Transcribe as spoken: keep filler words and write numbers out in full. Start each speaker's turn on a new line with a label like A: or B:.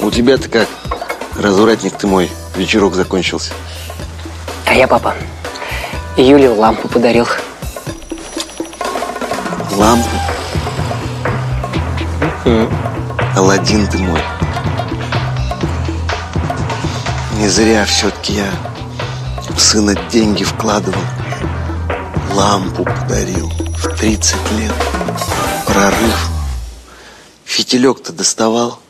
A: У тебя-то как? Развратник ты мой, вечерок закончился.
B: А я, папа, Юле лампу подарил.
A: Лампу? Mm-hmm. Аладдин ты мой. Не зря все-таки я в сына деньги вкладывал. Лампу подарил в тридцать лет. Прорыв. Фитилек-то доставал.